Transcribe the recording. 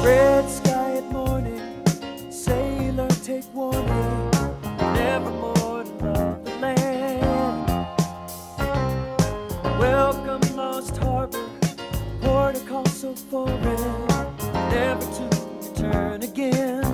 Red sky at morning, sailor take warning, nevermore to love the land. Welcome Lost Harbor, port a call so foreign, never to return again.